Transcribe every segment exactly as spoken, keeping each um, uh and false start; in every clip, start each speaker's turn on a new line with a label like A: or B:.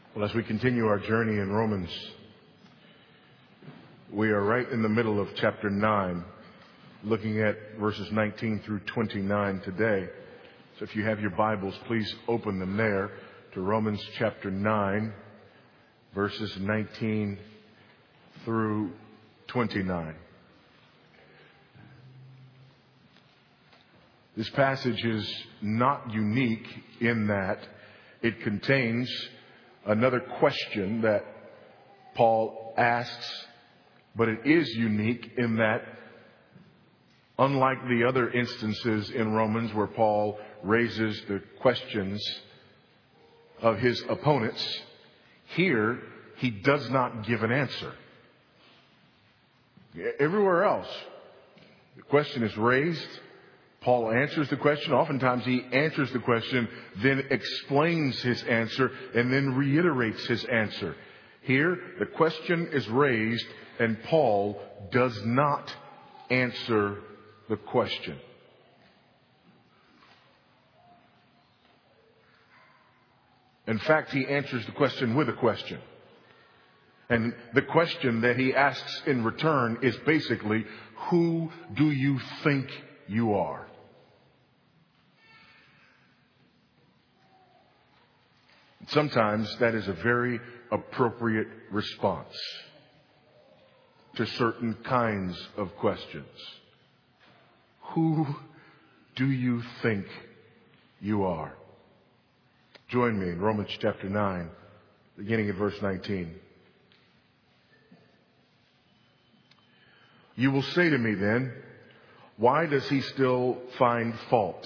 A: Well, as we continue our journey in Romans, we are right in the middle of chapter nine, looking at verses nineteen through twenty-nine today. So if you have your Bibles, please open them there to Romans chapter nine, verses nineteen through twenty-nine. This passage is not unique in that it contains another question that Paul asks, but it is unique in that, unlike the other instances in Romans where Paul raises the questions of his opponents, here he does not give an answer. Everywhere else, the question is raised. Paul answers the question. Oftentimes he answers the question, then explains his answer, and then reiterates his answer. Here, the question is raised, and Paul does not answer the question. In fact, he answers the question with a question. And the question that he asks in return is basically, who do you think you are? Sometimes that is a very appropriate response to certain kinds of questions. Who do you think you are? Join me in Romans chapter nine, beginning at verse nineteen. You will say to me then, why does he still find fault?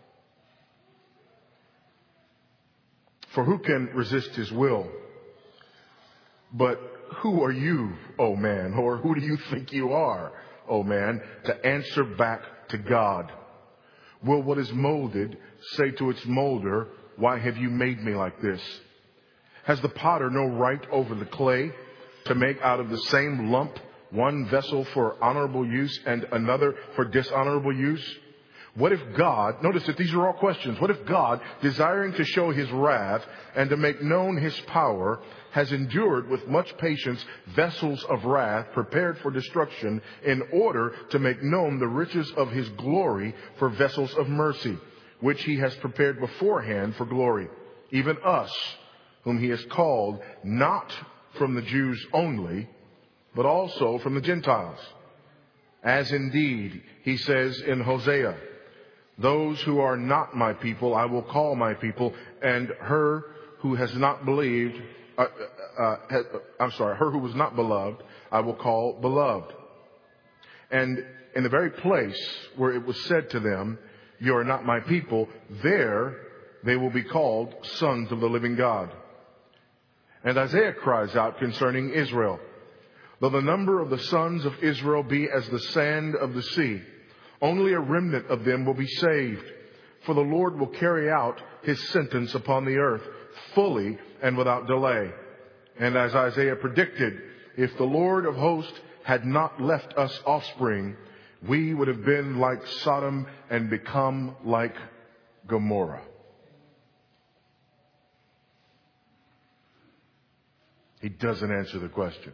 A: For who can resist his will? But who are you, O man? Or who do you think you are, O man, to answer back to God? Will what is molded say to its molder, why have you made me like this? Has the potter no right over the clay to make out of the same lump one vessel for honorable use and another for dishonorable use? What if God, notice that these are all questions, what if God, desiring to show his wrath and to make known his power, has endured with much patience vessels of wrath prepared for destruction, in order to make known the riches of his glory for vessels of mercy, which he has prepared beforehand for glory, even us, whom he has called, not from the Jews only, but also from the Gentiles. As indeed he says in Hosea, those who are not my people, I will call my people, and her who has not believed, uh, uh, uh, I'm sorry, her who was not beloved, I will call beloved. And in the very place where it was said to them, you are not my people, there they will be called sons of the living God. And Isaiah cries out concerning Israel, though the number of the sons of Israel be as the sand of the sea, only a remnant of them will be saved. For the Lord will carry out his sentence upon the earth fully and without delay. And as Isaiah predicted, if the Lord of hosts had not left us offspring, we would have been like Sodom and become like Gomorrah. He doesn't answer the question.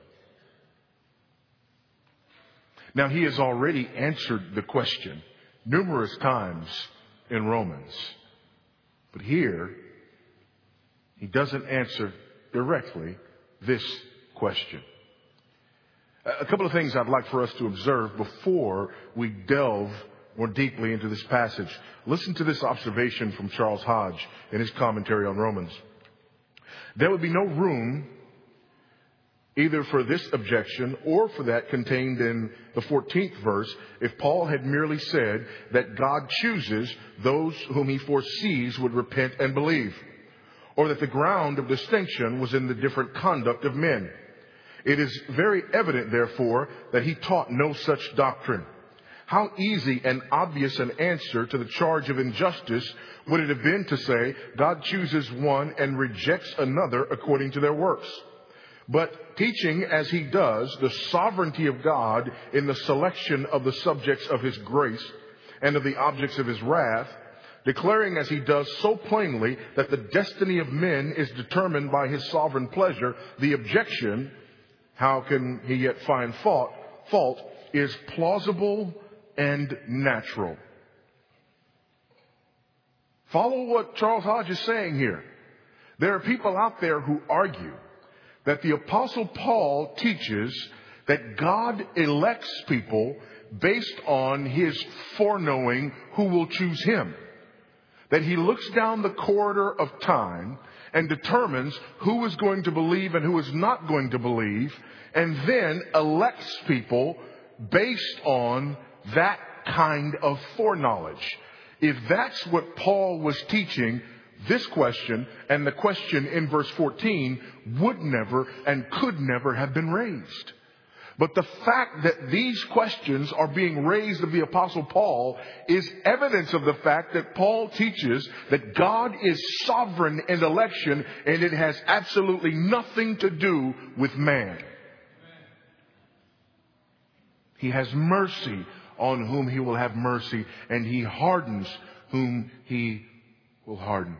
A: Now, he has already answered the question numerous times in Romans. But here, he doesn't answer directly this question. A couple of things I'd like for us to observe before we delve more deeply into this passage. Listen to this observation from Charles Hodge in his commentary on Romans. There would be no room either for this objection or for that contained in the fourteenth verse, if Paul had merely said that God chooses those whom he foresees would repent and believe, or that the ground of distinction was in the different conduct of men. It is very evident, therefore, that he taught no such doctrine. How easy and obvious an answer to the charge of injustice would it have been to say God chooses one and rejects another according to their works. But teaching, as he does, the sovereignty of God in the selection of the subjects of his grace and of the objects of his wrath, declaring as he does so plainly that the destiny of men is determined by his sovereign pleasure, the objection, how can he yet find fault, fault is plausible and natural. Follow what Charles Hodge is saying here. There are people out there who argue that the Apostle Paul teaches that God elects people based on his foreknowing who will choose him. That he looks down the corridor of time and determines who is going to believe and who is not going to believe, and then elects people based on that kind of foreknowledge. If that's what Paul was teaching, this question and the question in verse fourteen would never and could never have been raised. But the fact that these questions are being raised of the Apostle Paul is evidence of the fact that Paul teaches that God is sovereign in election, and it has absolutely nothing to do with man. He has mercy on whom he will have mercy, and he hardens whom he will harden.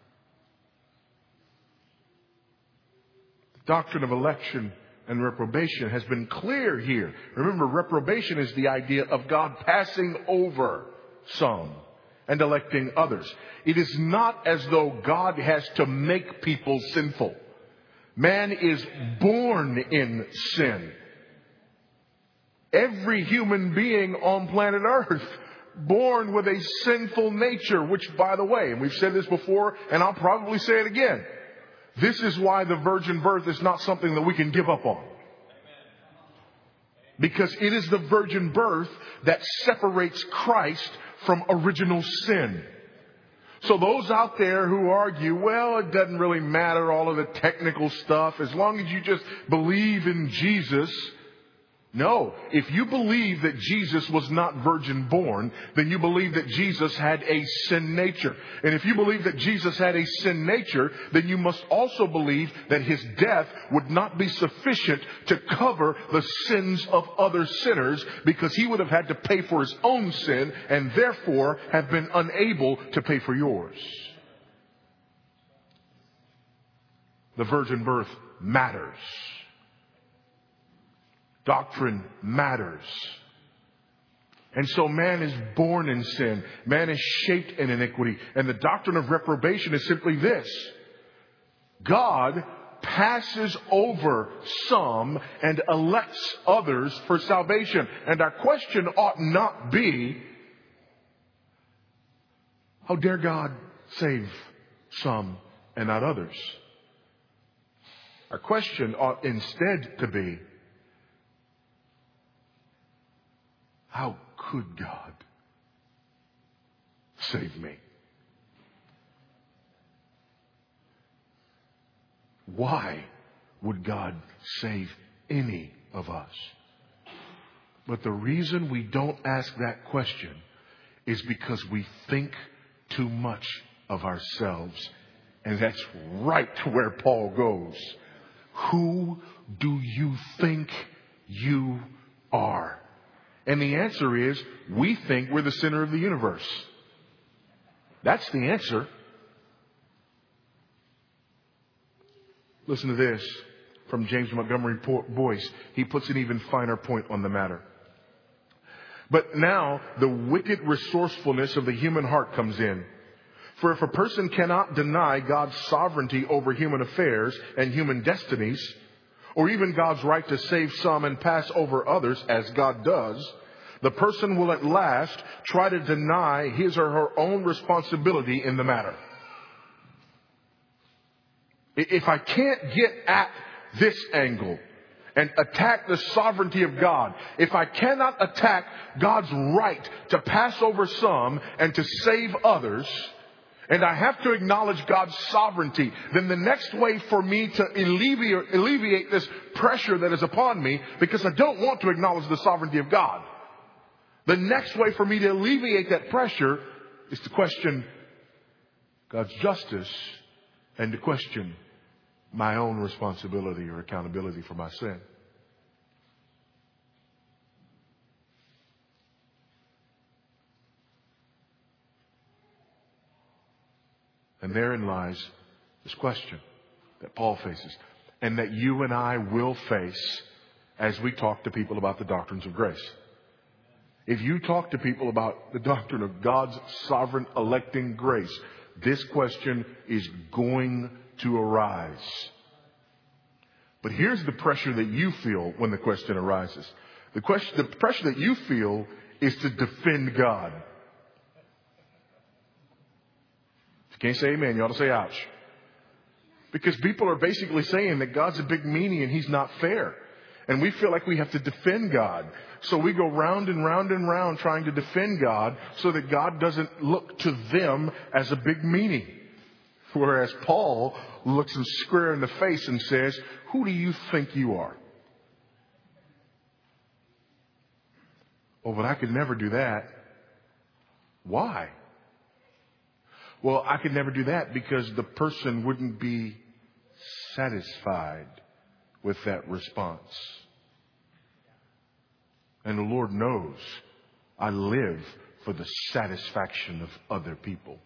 A: The doctrine of election and reprobation has been clear here. Remember, reprobation is the idea of God passing over some and electing others. It is not as though God has to make people sinful. Man is born in sin. Every human being on planet Earth born with a sinful nature, which, by the way, and we've said this before, and I'll probably say it again, this is why the virgin birth is not something that we can give up on. Because it is the virgin birth that separates Christ from original sin. So those out there who argue, well, it doesn't really matter, all of the technical stuff, as long as you just believe in Jesus. No, if you believe that Jesus was not virgin born, then you believe that Jesus had a sin nature. And if you believe that Jesus had a sin nature, then you must also believe that his death would not be sufficient to cover the sins of other sinners, because he would have had to pay for his own sin and therefore have been unable to pay for yours. The virgin birth matters. Doctrine matters. And so man is born in sin. Man is shaped in iniquity. And the doctrine of reprobation is simply this: God passes over some and elects others for salvation. And our question ought not be, how dare God save some and not others? Our question ought instead to be, how could God save me? Why would God save any of us? But the reason we don't ask that question is because we think too much of ourselves. And that's right to where Paul goes. Who do you think you are? And the answer is, we think we're the center of the universe. That's the answer. Listen to this from James Montgomery Boyce. He puts an even finer point on the matter. But now the wicked resourcefulness of the human heart comes in. For if a person cannot deny God's sovereignty over human affairs and human destinies, or even God's right to save some and pass over others, as God does, the person will at last try to deny his or her own responsibility in the matter. If I can't get at this angle and attack the sovereignty of God, if I cannot attack God's right to pass over some and to save others, and I have to acknowledge God's sovereignty, then the next way for me to alleviate, alleviate this pressure that is upon me, because I don't want to acknowledge the sovereignty of God, the next way for me to alleviate that pressure is to question God's justice and to question my own responsibility or accountability for my sin. And therein lies this question that Paul faces, and that you and I will face as we talk to people about the doctrines of grace. If you talk to people about the doctrine of God's sovereign electing grace, this question is going to arise. But here's the pressure that you feel when the question arises. The question, the pressure that you feel is to defend God. If you can't say amen, you ought to say ouch. Because people are basically saying that God's a big meanie and He's not fair. And we feel like we have to defend God. So we go round and round and round trying to defend God so that God doesn't look to them as a big meanie. Whereas Paul looks them square in the face and says, who do you think you are? Oh, but I could never do that. Why? Well, I could never do that because the person wouldn't be satisfied with that response. And the Lord knows I live for the satisfaction of other people.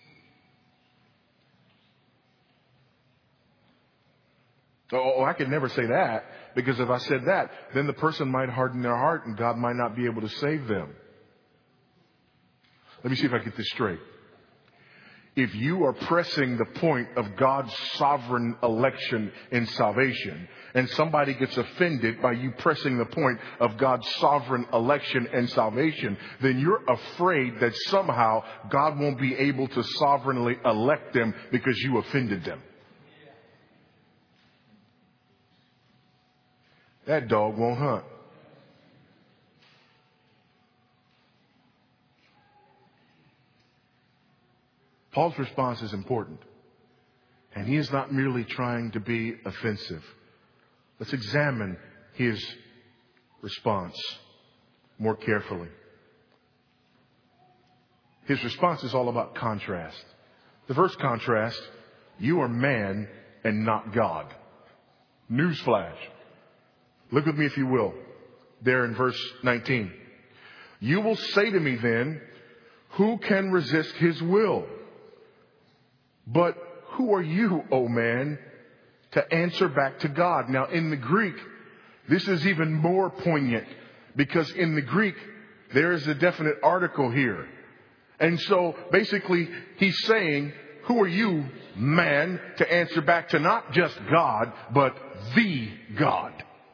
A: Oh, I could never say that, because if I said that, then the person might harden their heart and God might not be able to save them. Let me see if I get this straight. If you are pressing the point of God's sovereign election in salvation, and somebody gets offended by you pressing the point of God's sovereign election and salvation, then you're afraid that somehow God won't be able to sovereignly elect them because you offended them. That dog won't hunt. Paul's response is important. And he is not merely trying to be offensive. Let's examine his response more carefully. His response is all about contrast. The first contrast, you are man and not God. Newsflash. Look with me if you will, there in verse nineteen. You will say to me then, who can resist his will? But who are you, O man, to answer back to God? Now, in the Greek, this is even more poignant, because in the Greek, there is a definite article here. And so basically, he's saying, who are you, man, to answer back to not just God, but the God?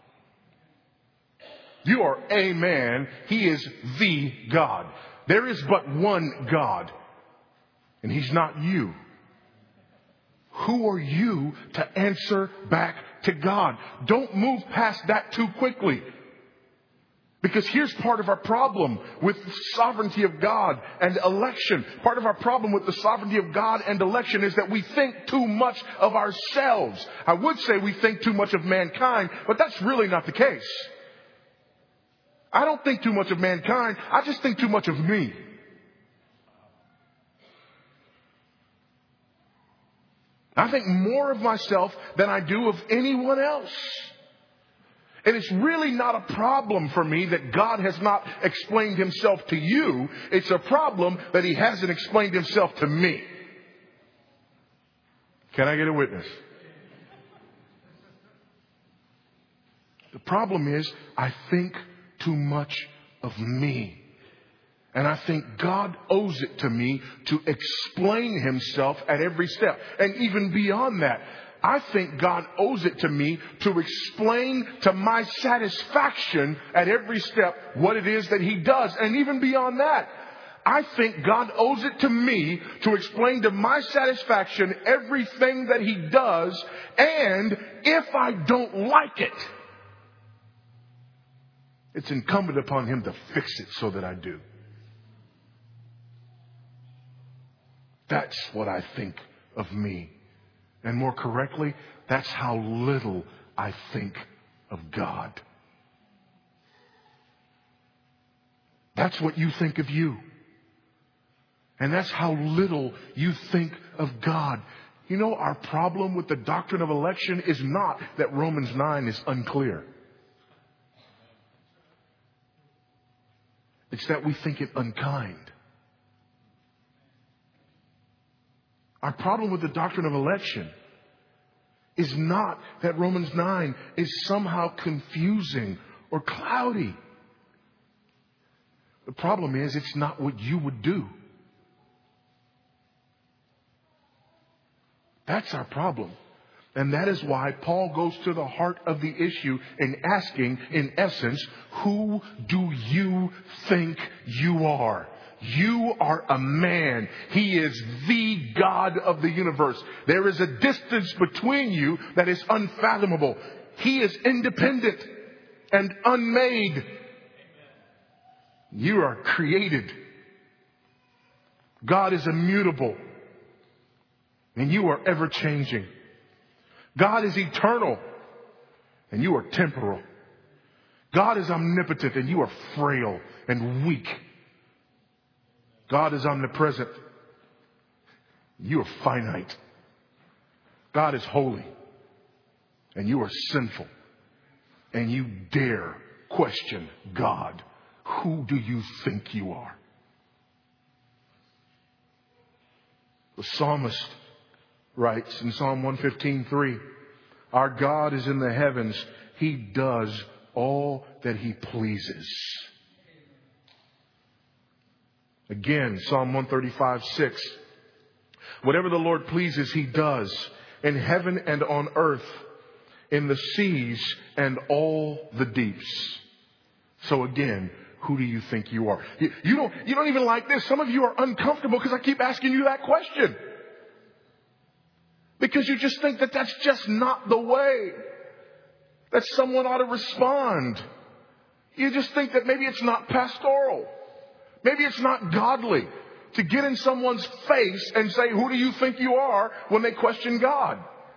A: You are a man. He is the God. There is but one God, and He's not you. Who are you to answer back to God? Don't move past that too quickly. Because here's part of our problem with the sovereignty of God and election. Part of our problem with the sovereignty of God and election is that we think too much of ourselves. I would say we think too much of mankind, but that's really not the case. I don't think too much of mankind. I just think too much of me. I think more of myself than I do of anyone else. And it's really not a problem for me that God has not explained Himself to you. It's a problem that He hasn't explained Himself to me. Can I get a witness? The problem is, I think too much of me. And I think God owes it to me to explain Himself at every step. And even beyond that, I think God owes it to me to explain to my satisfaction at every step what it is that He does. And even beyond that, I think God owes it to me to explain to my satisfaction everything that He does. And if I don't like it, it's incumbent upon Him to fix it so that I do. That's what I think of me. And more correctly, that's how little I think of God. That's what you think of you. And that's how little you think of God. You know, our problem with the doctrine of election is not that Romans nine is unclear. It's that we think it unkind. Our problem with the doctrine of election is not that Romans nine is somehow confusing or cloudy. The problem is it's not what you would do. That's our problem. And that is why Paul goes to the heart of the issue in asking, in essence, who do you think you are? You are a man. He is the God of the universe. There is a distance between you that is unfathomable. He is independent and unmade. You are created. God is immutable. And you are ever changing. God is eternal. And you are temporal. God is omnipotent. And you are frail and weak. God is omnipresent. You are finite. God is holy. And you are sinful. And you dare question God. Who do you think you are? The psalmist writes in Psalm one fifteen three, our God is in the heavens. He does all that he pleases. Again, Psalm one thirty-five six. Whatever the Lord pleases, he does in heaven and on earth, in the seas and all the deeps. So again, who do you think you are? You, you don't, you don't even like this. Some of you are uncomfortable because I keep asking you that question. Because you just think that that's just not the way that someone ought to respond. You just think that maybe it's not pastoral. Maybe it's not godly to get in someone's face and say, who do you think you are, when they question God?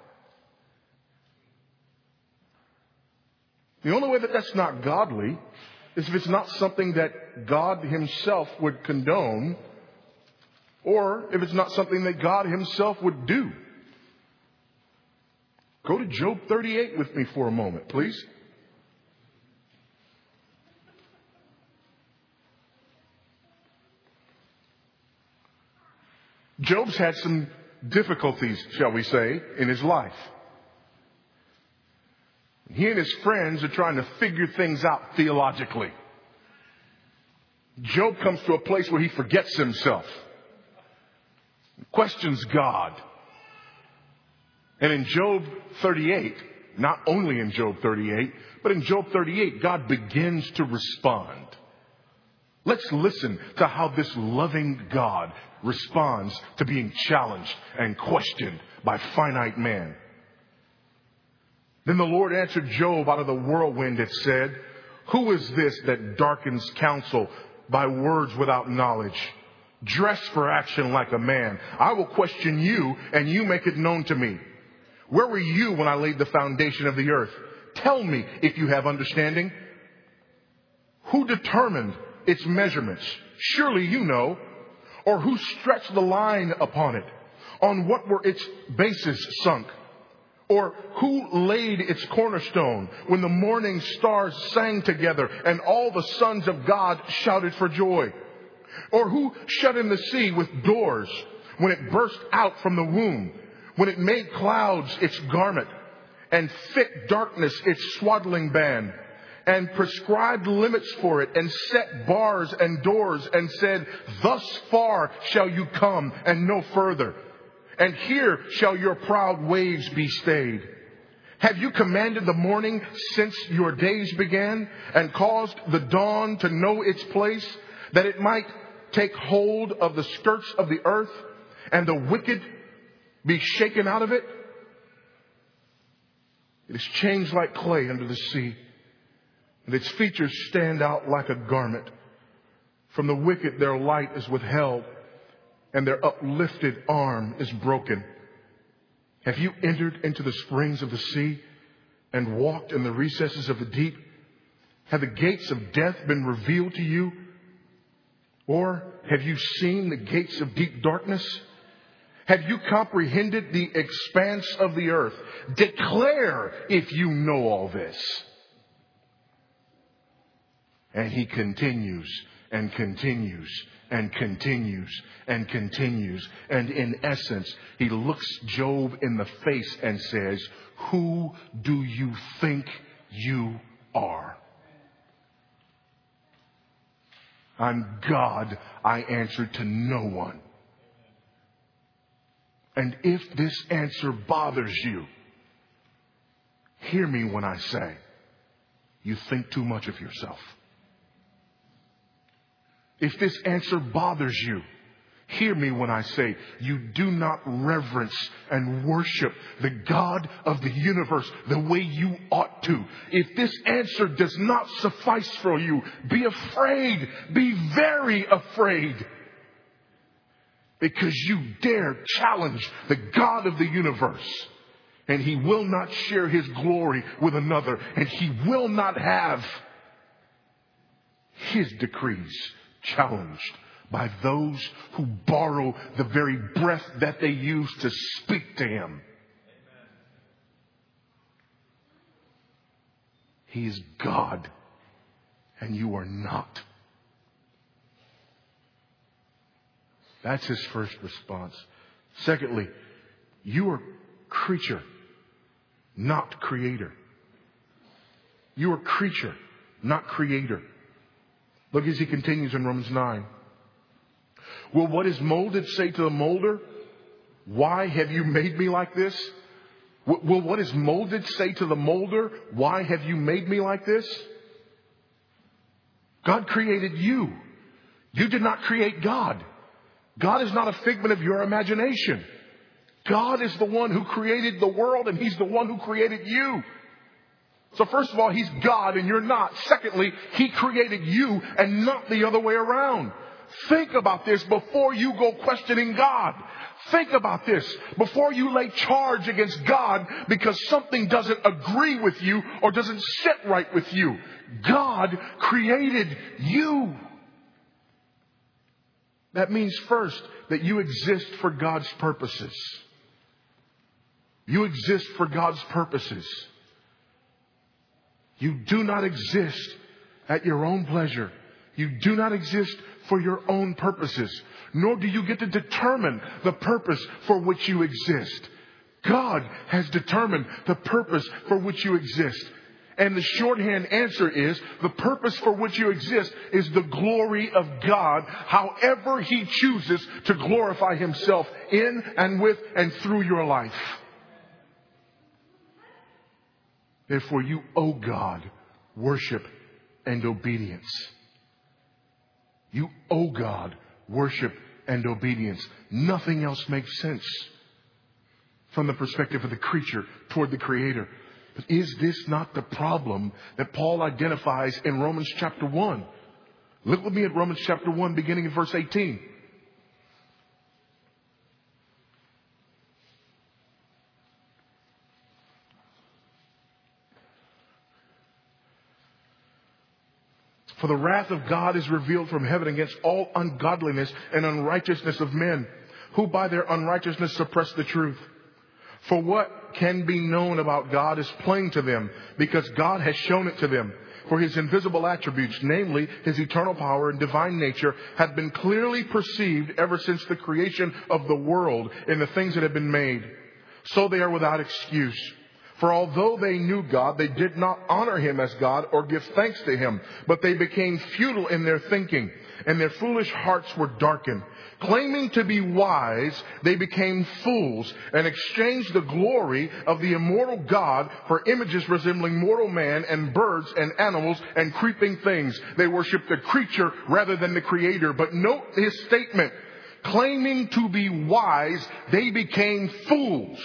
A: The only way that that's not godly is if it's not something that God himself would condone, or if it's not something that God himself would do. Go to Job thirty-eight with me for a moment, please. Job's had some difficulties, shall we say, in his life. He and his friends are trying to figure things out theologically. Job comes to a place where he forgets himself, questions God. And in Job thirty-eight, not only in Job thirty-eight, but in Job thirty-eight, God begins to respond. Let's listen to how this loving God responds to being challenged and questioned by finite man. Then the Lord answered Job out of the whirlwind, it said, who is this that darkens counsel by words without knowledge? Dress for action like a man. I will question you, and you make it known to me. Where were you when I laid the foundation of the earth? Tell me if you have understanding. Who determined its measurements? Surely you know. Or who stretched the line upon it? On what were its bases sunk? Or who laid its cornerstone when the morning stars sang together and all the sons of God shouted for joy? Or who shut in the sea with doors when it burst out from the womb, when it made clouds its garment and thick darkness its swaddling band, and prescribed limits for it and set bars and doors and said, thus far shall you come and no further. And here shall your proud waves be stayed. Have you commanded the morning since your days began, and caused the dawn to know its place, that it might take hold of the skirts of the earth, and the wicked be shaken out of it? It is changed like clay under the sea, and its features stand out like a garment. From the wicked their light is withheld, and their uplifted arm is broken. Have you entered into the springs of the sea and walked in the recesses of the deep? Have the gates of death been revealed to you? Or have you seen the gates of deep darkness? Have you comprehended the expanse of the earth? Declare if you know all this. And he continues and continues and continues and continues. And in essence, he looks Job in the face and says, who do you think you are? I'm God. I answer to no one. And if this answer bothers you, hear me when I say, you think too much of yourself. If this answer bothers you, hear me when I say, you do not reverence and worship the God of the universe the way you ought to. If this answer does not suffice for you, be afraid. Be very afraid. Because you dare challenge the God of the universe. And he will not share his glory with another. And he will not have his decrees challenged by those who borrow the very breath that they use to speak to him. He is God, and you are not. That's his first response. Secondly, you are creature, not creator. You are creature, not creator. Look as he continues in Romans nine. Will what is molded say to the molder, why have you made me like this? Will what is molded say to the molder, why have you made me like this? God created you. You did not create God. God is not a figment of your imagination. God is the one who created the world, and he's the one who created you. So first of all, he's God and you're not. Secondly, he created you and not the other way around. Think about this before you go questioning God. Think about this before you lay charge against God because something doesn't agree with you or doesn't sit right with you. God created you. That means first that you exist for God's purposes. You exist for God's purposes. You do not exist at your own pleasure. You do not exist for your own purposes. Nor do you get to determine the purpose for which you exist. God has determined the purpose for which you exist. And the shorthand answer is the purpose for which you exist is the glory of God, however he chooses to glorify himself in and with and through your life. Therefore, you owe God worship and obedience. You owe God worship and obedience. Nothing else makes sense from the perspective of the creature toward the Creator. But is this not the problem that Paul identifies in Romans chapter one? Look with me at Romans chapter one, beginning in verse eighteen. For the wrath of God is revealed from heaven against all ungodliness and unrighteousness of men, who by their unrighteousness suppress the truth. For what can be known about God is plain to them, because God has shown it to them. For his invisible attributes, namely his eternal power and divine nature, have been clearly perceived ever since the creation of the world in the things that have been made. So they are without excuse. For although they knew God, they did not honor him as God or give thanks to him, but they became futile in their thinking, and their foolish hearts were darkened. Claiming to be wise, they became fools and exchanged the glory of the immortal God for images resembling mortal man and birds and animals and creeping things. They worshiped the creature rather than the Creator. But note his statement. Claiming to be wise, they became fools.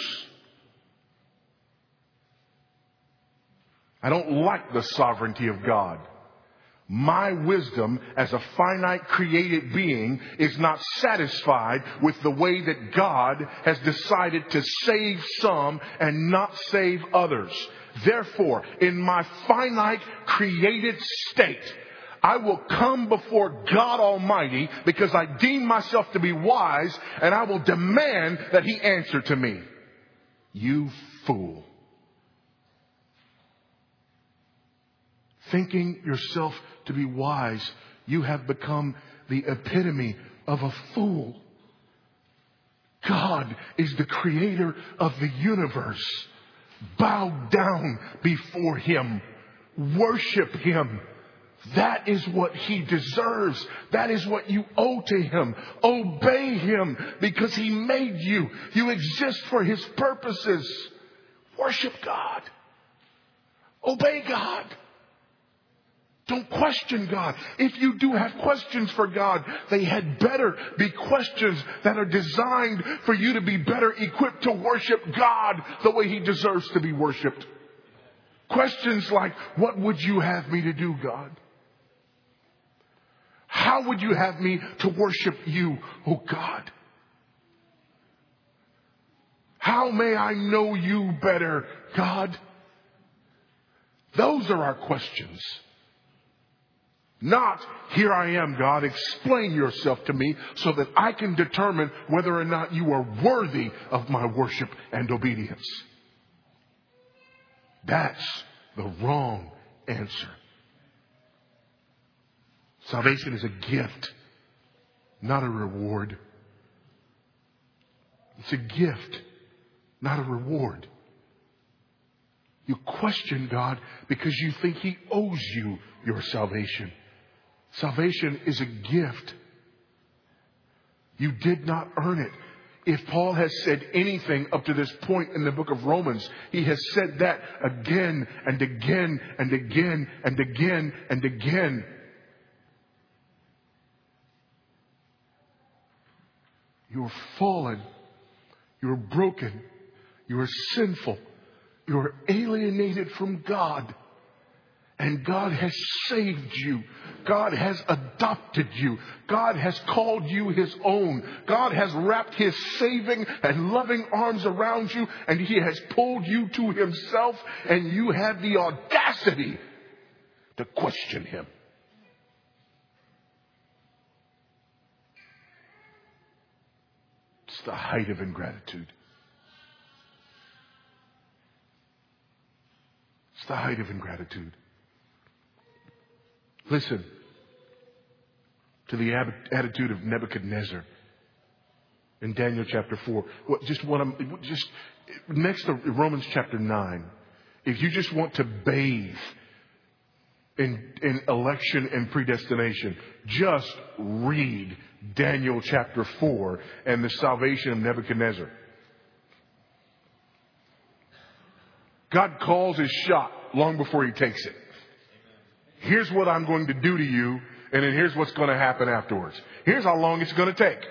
A: I don't like the sovereignty of God. My wisdom as a finite created being is not satisfied with the way that God has decided to save some and not save others. Therefore, in my finite created state, I will come before God Almighty because I deem myself to be wise, and I will demand that he answer to me. You fool. Thinking yourself to be wise You have become the epitome of a fool. God is the creator of the universe. Bow down before him. Worship him. That is what he deserves. That is what you owe to him. Obey him because he made you. You exist for his purposes. Worship God. Obey God. Don't question God. If you do have questions for God, they had better be questions that are designed for you to be better equipped to worship God the way he deserves to be worshiped. Questions like, what would you have me to do, God? How would you have me to worship you, oh God? How may I know you better, God? Those are our questions. Not, here I am, God, explain yourself to me so that I can determine whether or not you are worthy of my worship and obedience. That's the wrong answer. Salvation is a gift, not a reward. It's a gift, not a reward. You question God because you think he owes you your salvation. Salvation is a gift. You did not earn it. If Paul has said anything up to this point in the book of Romans, he has said that again and again and again and again and again. You are fallen. You are broken. You are sinful. You are alienated from God. And God has saved you. God has adopted you. God has called you his own. God has wrapped his saving and loving arms around you, and he has pulled you to himself, and you have the audacity to question him. It's the height of ingratitude. It's the height of ingratitude. Listen to the attitude of Nebuchadnezzar in Daniel chapter four. What, just what I'm just next to Romans chapter nine. If you just want to bathe in, in election and predestination, just read Daniel chapter four and the salvation of Nebuchadnezzar. God calls his shot long before he takes it. Here's what I'm going to do to you, and then here's what's going to happen afterwards. Here's how long it's going to take.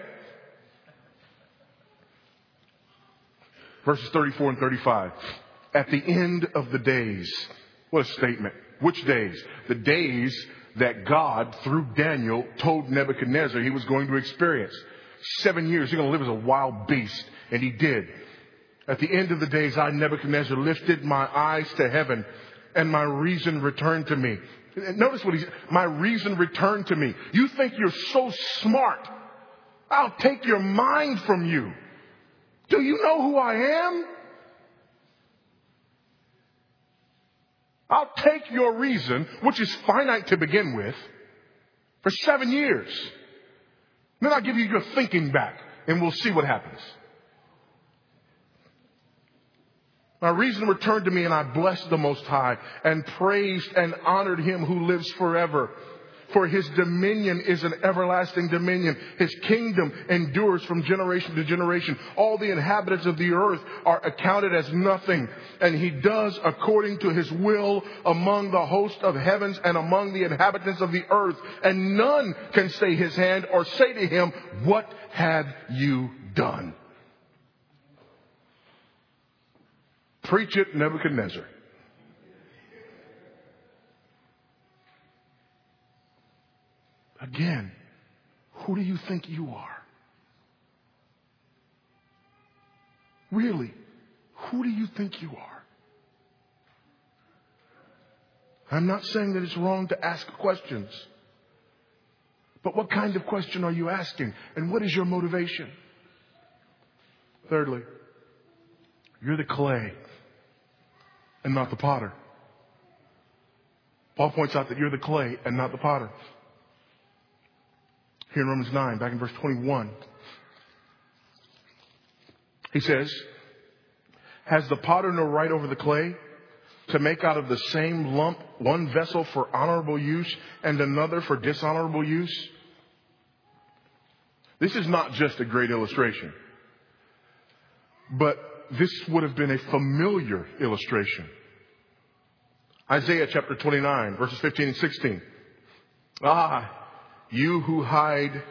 A: Verses thirty-four and thirty-five. At the end of the days. What a statement. Which days? The days that God, through Daniel, told Nebuchadnezzar he was going to experience. Seven years, you're going to live as a wild beast. And he did. At the end of the days, I, Nebuchadnezzar, lifted my eyes to heaven, and my reason returned to me. Notice what he said. My reason returned to me. You think you're so smart. I'll take your mind from you. Do you know who I am? I'll take your reason, which is finite to begin with, for seven years. Then I'll give you your thinking back, and we'll see what happens. My reason returned to me, and I blessed the Most High and praised and honored him who lives forever. For his dominion is an everlasting dominion. His kingdom endures from generation to generation. All the inhabitants of the earth are accounted as nothing. And he does according to his will among the host of heavens and among the inhabitants of the earth. And none can stay his hand or say to him, what have you done? Preach it, Nebuchadnezzar. Again, who do you think you are? Really, who do you think you are? I'm not saying that it's wrong to ask questions. But what kind of question are you asking? And what is your motivation? Thirdly, you're the clay and not the potter. Paul points out that you're the clay and not the potter. Here in Romans nine, back in verse twenty-one. He says, has the potter no right over the clay to make out of the same lump one vessel for honorable use and another for dishonorable use? This is not just a great illustration, but this would have been a familiar illustration. Isaiah chapter twenty-nine, verses fifteen and sixteen. Ah, you who hide,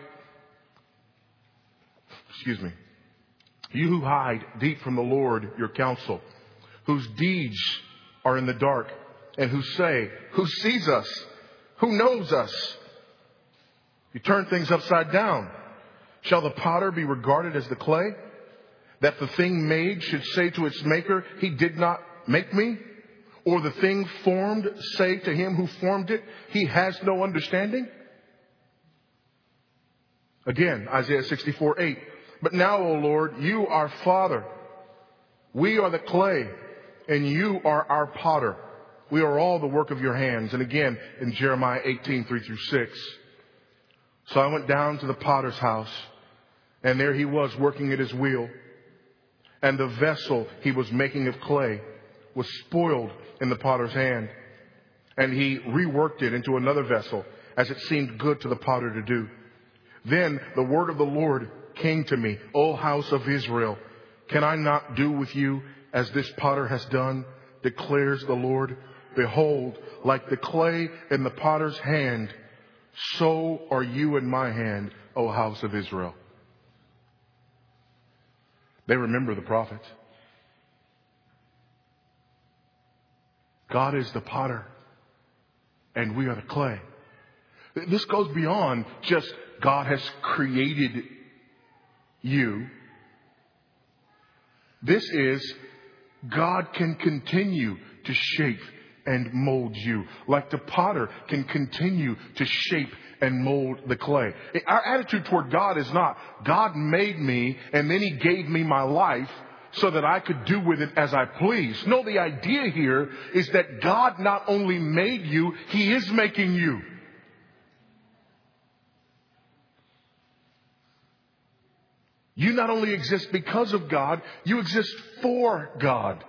A: excuse me, you who hide deep from the Lord your counsel, whose deeds are in the dark, and who say, who sees us? Who knows us? You turn things upside down. Shall the potter be regarded as the clay, that the thing made should say to its maker, he did not make me? Or the thing formed say to him who formed it, he has no understanding? Again, Isaiah sixty-four eight. But now, O Lord, you are Father. We are the clay, and you are our potter. We are all the work of your hands. And again, in Jeremiah eighteen three through six. So I went down to the potter's house, and there he was working at his wheel. And the vessel he was making of clay was spoiled in the potter's hand. And he reworked it into another vessel, as it seemed good to the potter to do. Then the word of the Lord came to me, O house of Israel, can I not do with you as this potter has done, declares the Lord? Behold, like the clay in the potter's hand, so are you in my hand, O house of Israel. They remember the prophets. God is the potter, and we are the clay. This goes beyond just God has created you. This is God can continue to shape and mold you, like the potter can continue to shape and mold the clay. Our attitude toward God is not, God made me and then he gave me my life so that I could do with it as I please. No, the idea here is that God not only made you, he is making you. You not only exist because of God, you exist for God.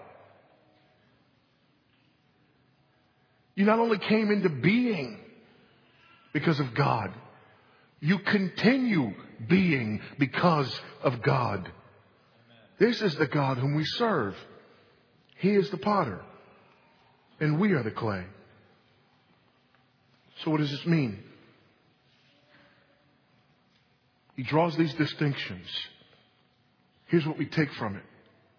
A: You not only came into being because of God, you continue being because of God. This is the God whom we serve. He is the potter, and we are the clay. So what does this mean? He draws these distinctions. Here's what we take from it.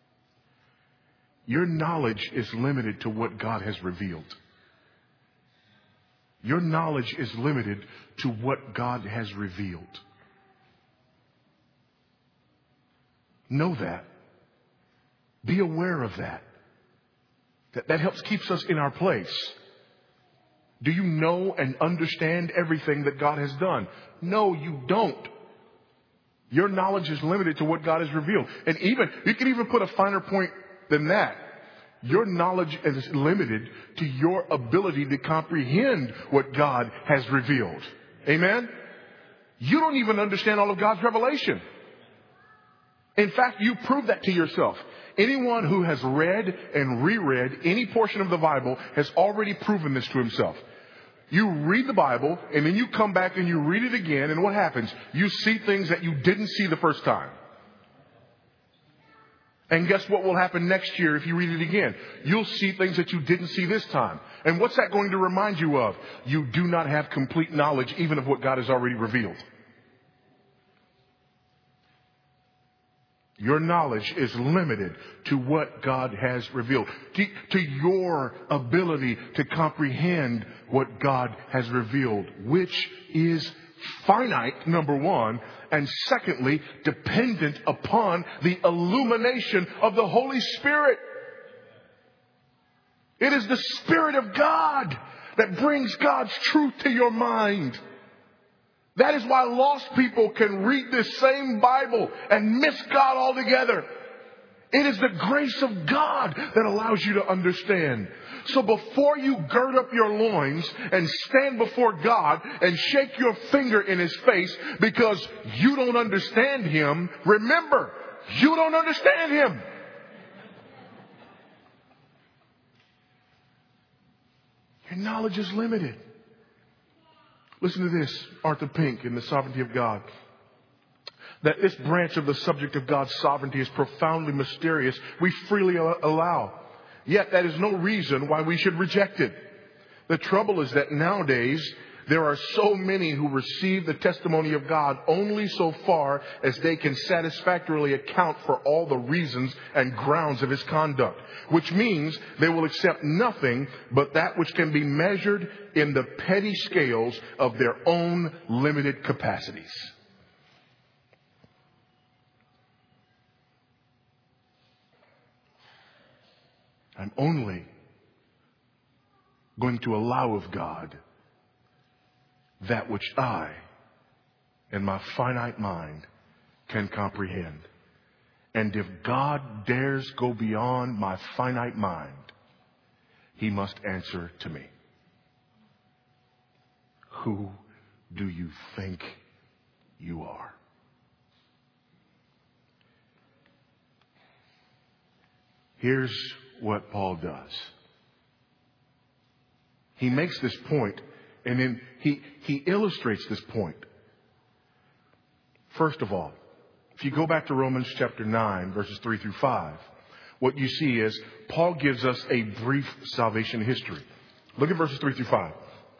A: Your knowledge is limited to what God has revealed. Your knowledge is limited to what God has revealed. Know that. Be aware of that. That, that helps keeps us in our place. Do you know and understand everything that God has done? No, you don't. Your knowledge is limited to what God has revealed. And even, you can even put a finer point than that. Your knowledge is limited to your ability to comprehend what God has revealed. Amen? You don't even understand all of God's revelation. In fact, you prove that to yourself. Anyone who has read and reread any portion of the Bible has already proven this to himself. You read the Bible, and then you come back and you read it again, and what happens? You see things that you didn't see the first time. And guess what will happen next year if you read it again? You'll see things that you didn't see this time. And what's that going to remind you of? You do not have complete knowledge even of what God has already revealed. Your knowledge is limited to what God has revealed, to, to your ability to comprehend what God has revealed, which is finite, number one, and secondly, dependent upon the illumination of the Holy Spirit. It is the Spirit of God that brings God's truth to your mind. That is why lost people can read this same Bible and miss God altogether. It is the grace of God that allows you to understand. So before you gird up your loins and stand before God and shake your finger in His face because you don't understand Him, remember, you don't understand Him. Your knowledge is limited. Listen to this, Arthur Pink in The Sovereignty of God. That this branch of the subject of God's sovereignty is profoundly mysterious, we freely allow. Yet that is no reason why we should reject it. The trouble is that nowadays there are so many who receive the testimony of God only so far as they can satisfactorily account for all the reasons and grounds of His conduct. Which means they will accept nothing but that which can be measured in the petty scales of their own limited capacities. I'm only going to allow of God that which I, in my finite mind, can comprehend. And if God dares go beyond my finite mind, He must answer to me. Who do you think you are? Here's what Paul does. He makes this point, and then he, he illustrates this point. First of all, if you go back to Romans chapter nine, verses three through five, what you see is Paul gives us a brief salvation history. Look at verses three through five.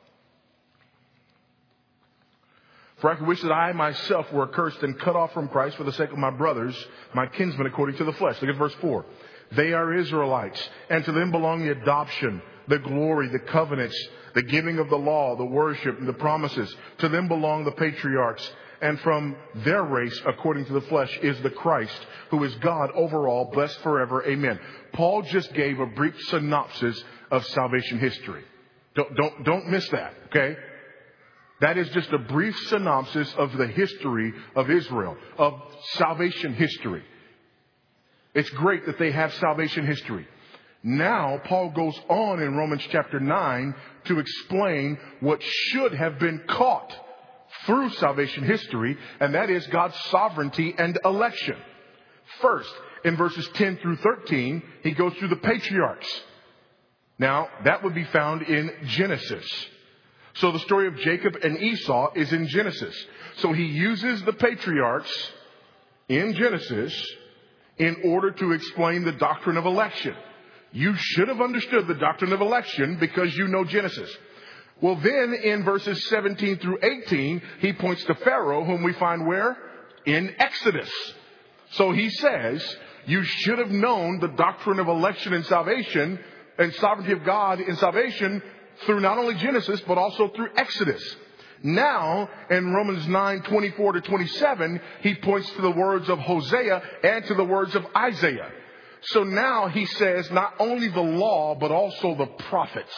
A: For I could wish that I myself were accursed and cut off from Christ for the sake of my brothers, my kinsmen according to the flesh. Look at verse four. They are Israelites, and to them belong the adoption, the glory, the covenants, the giving of the law, the worship, and the promises. To them belong the patriarchs, and from their race, according to the flesh, is the Christ, who is God over all, blessed forever. Amen. Paul just gave a brief synopsis of salvation history. Don't, don't, don't miss that, okay? That is just a brief synopsis of the history of Israel, of salvation history. It's great that they have salvation history. Now, Paul goes on in Romans chapter nine to explain what should have been caught through salvation history, and that is God's sovereignty and election. First, in verses ten through thirteen, he goes through the patriarchs. Now, that would be found in Genesis. So the story of Jacob and Esau is in Genesis. So he uses the patriarchs in Genesis in order to explain the doctrine of election. You should have understood the doctrine of election because you know Genesis. Well, then in verses seventeen through eighteen, he points to Pharaoh, whom we find where? In Exodus. So he says, you should have known the doctrine of election and salvation and sovereignty of God in salvation through not only Genesis, but also through Exodus. Now, in Romans nine, twenty-four to twenty-seven, he points to the words of Hosea and to the words of Isaiah. So now he says not only the law, but also the prophets.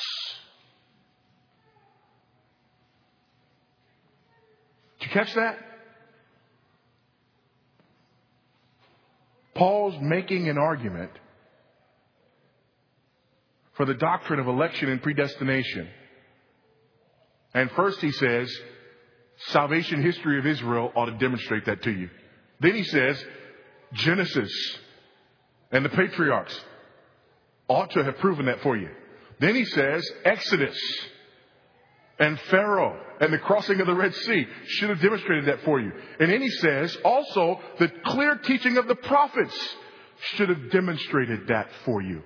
A: Did you catch that? Paul's making an argument for the doctrine of election and predestination. And first he says, salvation history of Israel ought to demonstrate that to you. Then he says, Genesis and the patriarchs ought to have proven that for you. Then he says, Exodus and Pharaoh and the crossing of the Red Sea should have demonstrated that for you. And then he says, also, the clear teaching of the prophets should have demonstrated that for you.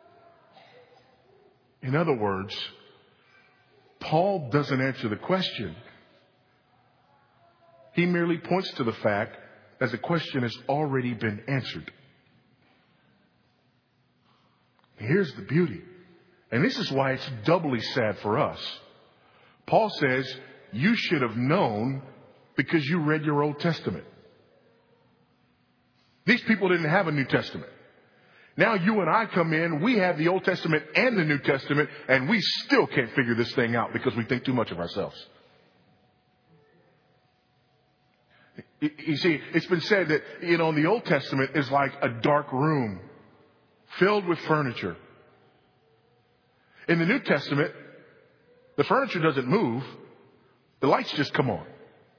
A: In other words, Paul doesn't answer the question. He merely points to the fact that the question has already been answered. Here's the beauty. And this is why it's doubly sad for us. Paul says, you should have known because you read your Old Testament. These people didn't have a New Testament. Now you and I come in, we have the Old Testament and the New Testament, and we still can't figure this thing out because we think too much of ourselves. You see, it's been said that, you know, in the Old Testament is like a dark room filled with furniture. In the New Testament, the furniture doesn't move. The lights just come on.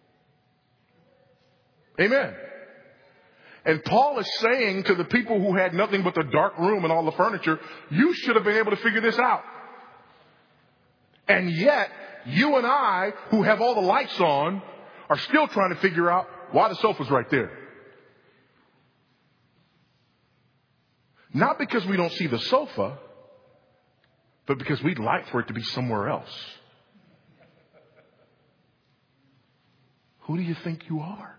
A: Amen. And Paul is saying to the people who had nothing but the dark room and all the furniture, you should have been able to figure this out. And yet, you and I, who have all the lights on, are still trying to figure out why the sofa's right there. Not because we don't see the sofa, but because we'd like for it to be somewhere else. Who do you think you are?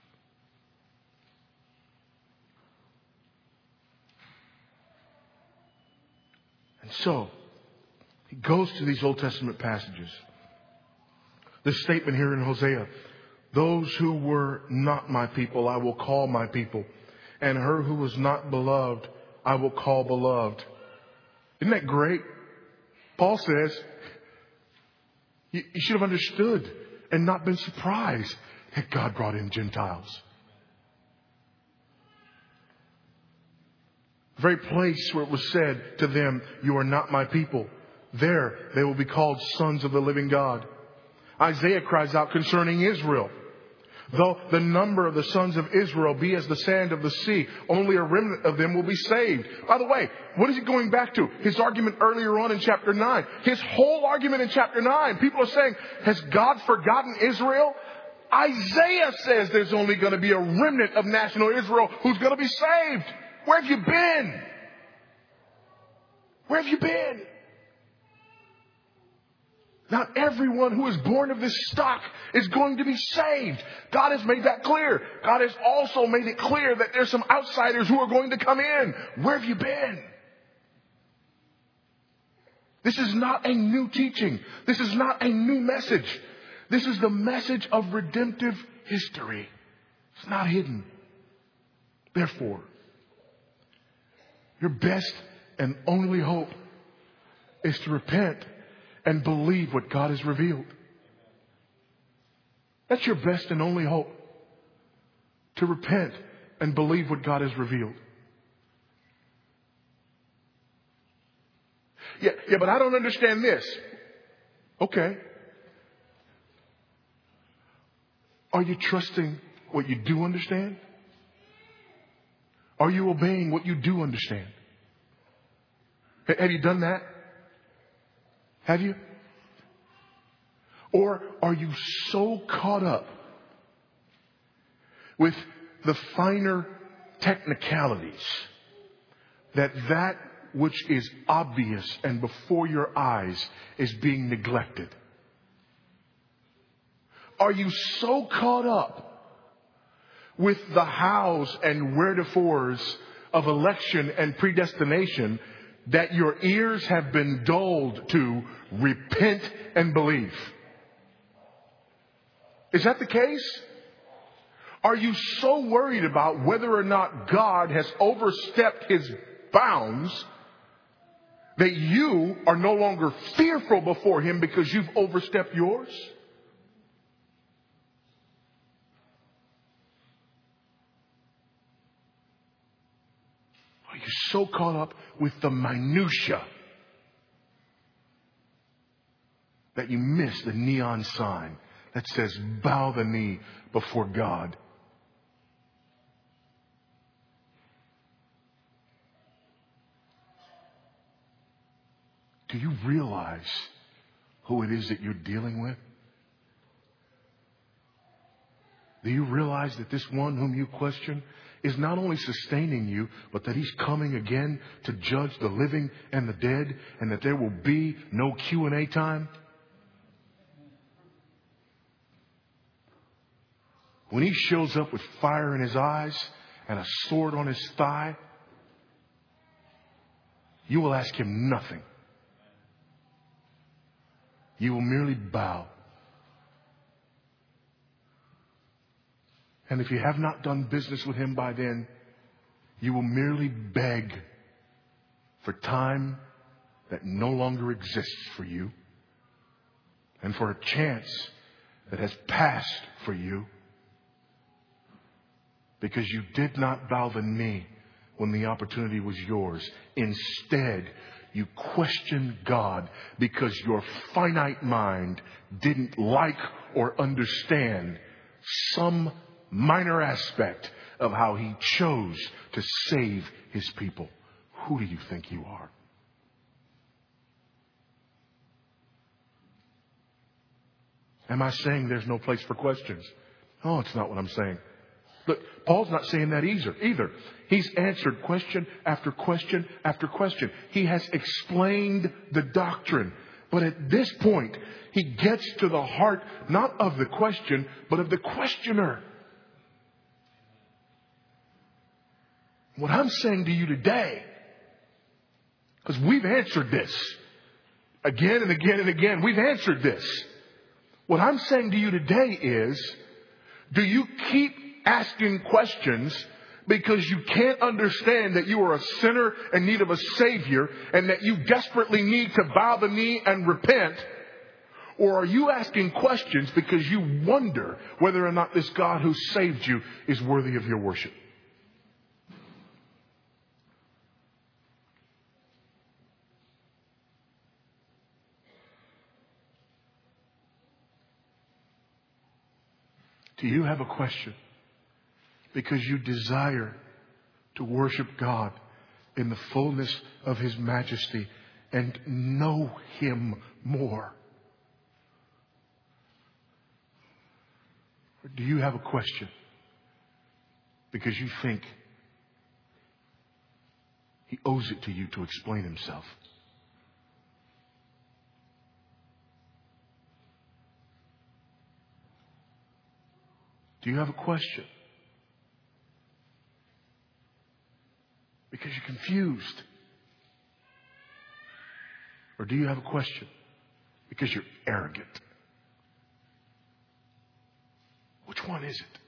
A: And so, he goes to these Old Testament passages. This statement here in Hosea, those who were not my people, I will call my people. And her who was not beloved, I will call beloved. Isn't that great? Paul says, you, you should have understood and not been surprised that God brought in Gentiles. The very place where it was said to them, you are not my people, there they will be called sons of the living God. Isaiah cries out concerning Israel. Though the number of the sons of Israel be as the sand of the sea, only a remnant of them will be saved. By the way, what is he going back to? His argument earlier on in chapter nine. His whole argument in chapter nine. People are saying, has God forgotten Israel? Isaiah says there's only going to be a remnant of national Israel who's going to be saved. Where have you been? Where have you been? Not everyone who is born of this stock is going to be saved. God has made that clear. God has also made it clear that there's some outsiders who are going to come in. Where have you been? This is not a new teaching. This is not a new message. This is the message of redemptive history. It's not hidden. Therefore, your best and only hope is to repent and believe what God has revealed. That's your best and only hope. To repent and believe what God has revealed. Yeah, yeah, but I don't understand this. Okay. Are you trusting what you do understand? Are you obeying what you do understand? Have you done that? Have you? Or are you so caught up with the finer technicalities that that which is obvious and before your eyes is being neglected? Are you so caught up with the hows and wherefores of election and predestination that your ears have been dulled to repent and believe? Is that the case? Are you so worried about whether or not God has overstepped his bounds that you are no longer fearful before him because you've overstepped yours? Are you so caught up with the minutia that you miss the neon sign that says bow the knee before God? Do you realize who it is that you're dealing with? Do you realize that this one whom you question is not only sustaining you, but that he's coming again to judge the living and the dead, and that there will be no Q and A time? When he shows up with fire in his eyes and a sword on his thigh, you will ask him nothing. You will merely bow. And if you have not done business with him by then, you will merely beg for time that no longer exists for you, and for a chance that has passed for you, because you did not bow the knee when the opportunity was yours. Instead, you questioned God because your finite mind didn't like or understand some minor aspect of how he chose to save his people. Who do you think you are? Am I saying there's no place for questions? No, it's not what I'm saying. Look, Paul's not saying that either. Either. He's answered question after question after question. He has explained the doctrine. But at this point, he gets to the heart, not of the question, but of the questioner. What I'm saying to you today, because we've answered this again and again and again. We've answered this. What I'm saying to you today is, do you keep asking questions because you can't understand that you are a sinner in need of a Savior and that you desperately need to bow the knee and repent? Or are you asking questions because you wonder whether or not this God who saved you is worthy of your worship? Do you have a question because you desire to worship God in the fullness of His majesty and know Him more? Or do you have a question because you think He owes it to you to explain Himself? Do you have a question because you're confused? Or do you have a question because you're arrogant? Which one is it?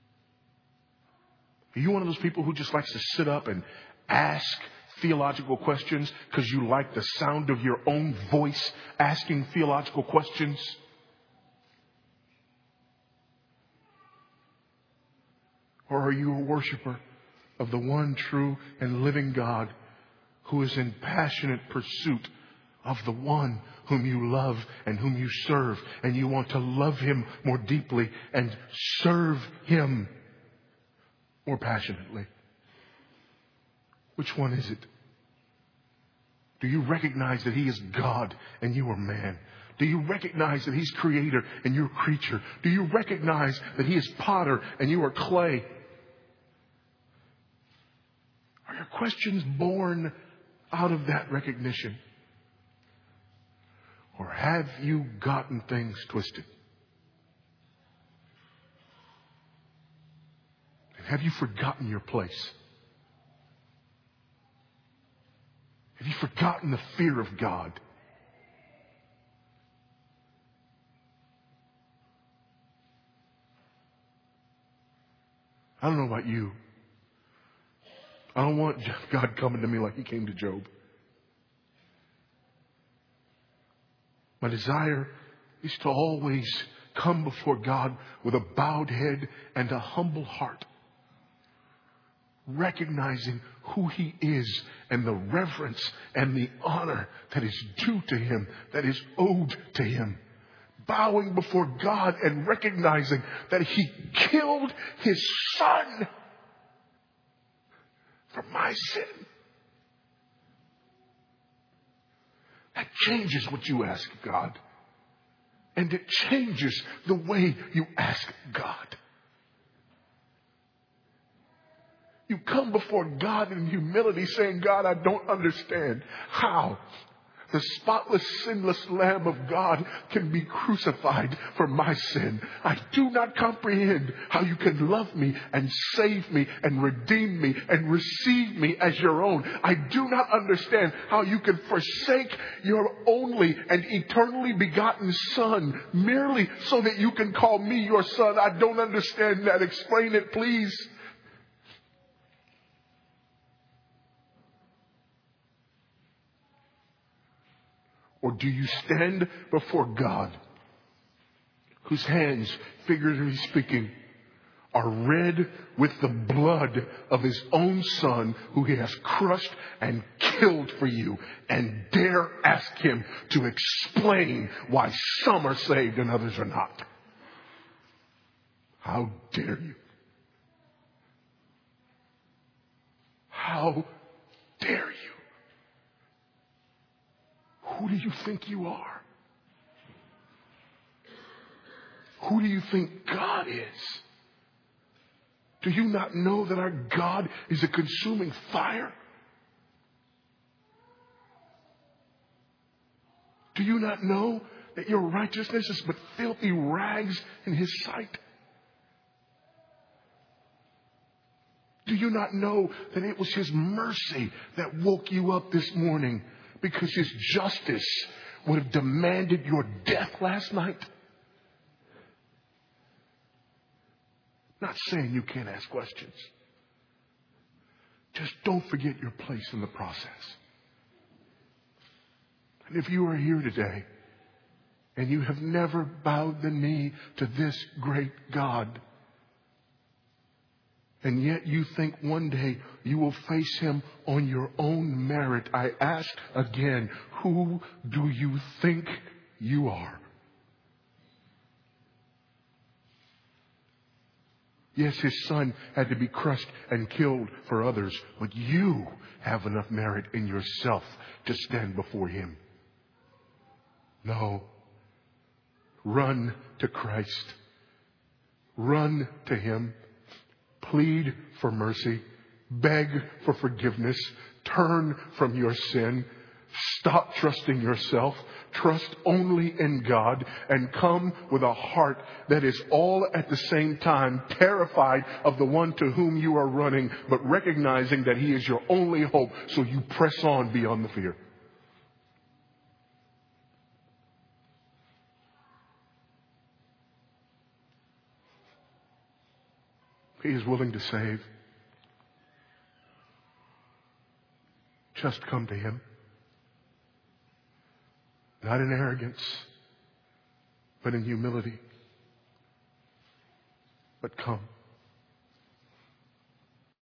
A: Are you one of those people who just likes to sit up and ask theological questions because you like the sound of your own voice asking theological questions? Or are you a worshiper of the one true and living God who is in passionate pursuit of the one whom you love and whom you serve, and you want to love Him more deeply and serve Him more passionately? Which one is it? Do you recognize that He is God and you are man? Do you recognize that He's creator and you're creature? Do you recognize that He is potter and you are clay? Are your questions born out of that recognition? Or have you gotten things twisted? And have you forgotten your place? Have you forgotten the fear of God? I don't know about you. I don't want God coming to me like He came to Job. My desire is to always come before God with a bowed head and a humble heart, recognizing who He is and the reverence and the honor that is due to Him, that is owed to Him. Bowing before God and recognizing that He killed His Son for my sin. That changes what you ask God. And it changes the way you ask God. You come before God in humility saying, God, I don't understand how the spotless, sinless Lamb of God can be crucified for my sin. I do not comprehend how you can love me and save me and redeem me and receive me as your own. I do not understand how you can forsake your only and eternally begotten Son merely so that you can call me your son. I don't understand that. Explain it, please. Or do you stand before God, whose hands, figuratively speaking, are red with the blood of his own son, who he has crushed and killed for you, and dare ask him to explain why some are saved and others are not? How dare you? How dare you? Who do you think you are? Who do you think God is? Do you not know that our God is a consuming fire? Do you not know that your righteousness is but filthy rags in his sight? Do you not know that it was his mercy that woke you up this morning, because his justice would have demanded your death last night? Not saying you can't ask questions. Just don't forget your place in the process. And if you are here today and you have never bowed the knee to this great God, and yet you think one day you will face him on your own merit, I ask again, who do you think you are? Yes, his son had to be crushed and killed for others, but you have enough merit in yourself to stand before him. No. Run to Christ. Run to him. Plead for mercy. Beg for forgiveness. Turn from your sin. Stop trusting yourself. Trust only in God, and come with a heart that is all at the same time terrified of the one to whom you are running, but recognizing that he is your only hope, so you press on beyond the fear. He is willing to save. Just come to him. Not in arrogance, but in humility. But come.